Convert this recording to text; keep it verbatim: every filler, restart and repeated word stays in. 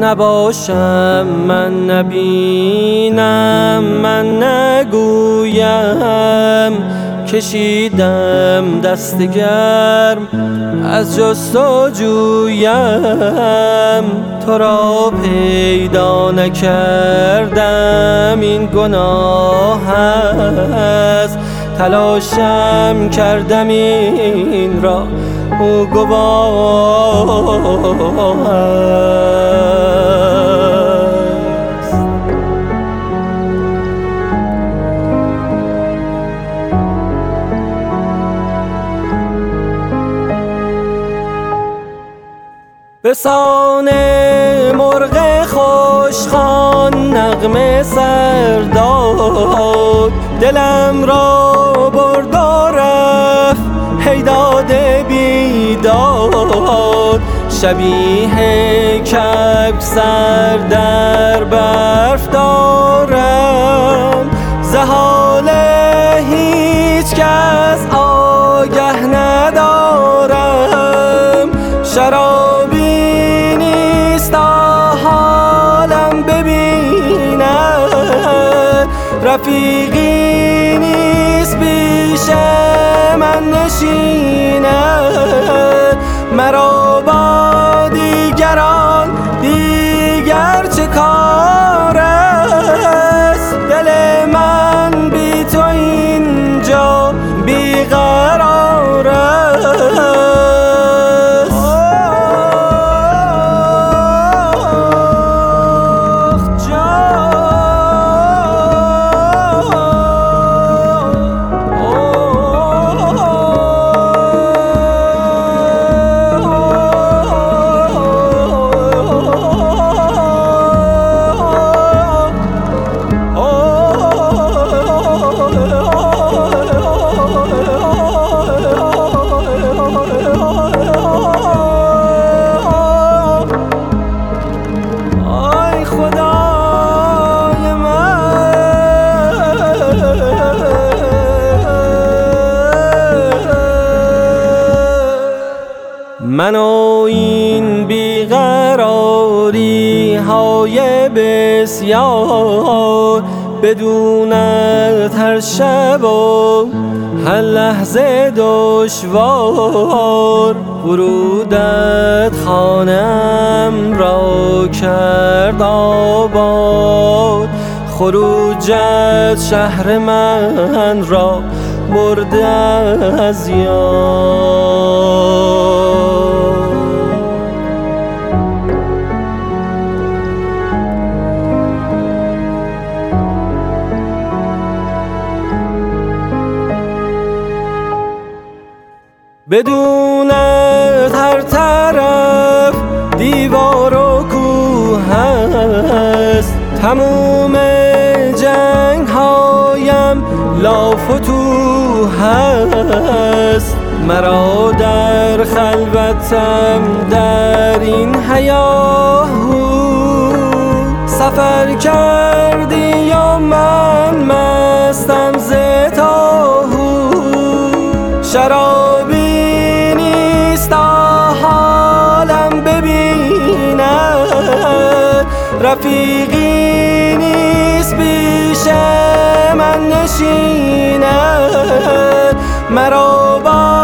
نباشم من نبینم من نگویم کشیدم دست گرم از جستجویم تو را پیدا نکردم این گناه است تلاشم کردم این را او گواه است. به سان مرغ خوشخوان نغمه سر داد دلم را برد و رفت هیداد بیداد شبیه کبک سر در برف دارم ز حال هیچ کس آگه ندارم شرابی نیست تا حالم ببیند رفیقی نیست پیش من نشیند مرا با دیگران دیگر چه کار است دل من بی تو اینجا بیقرار است. من و این بیقراری های بسیار بدونت هر شب و هر لحظه دشوار ورودت خانم را کرد آباد خروجت شهر من را برده از یاد. بدونت هر طرف دیوار و کوه هست تموم جنگ هایم لافتوح هست مرا در خلوتم در این هیاهو سفر کردی یا من مستم ز تاهو شرابی نیست تا حالم ببیند رفیقی نیست پیش من نشیند مرا با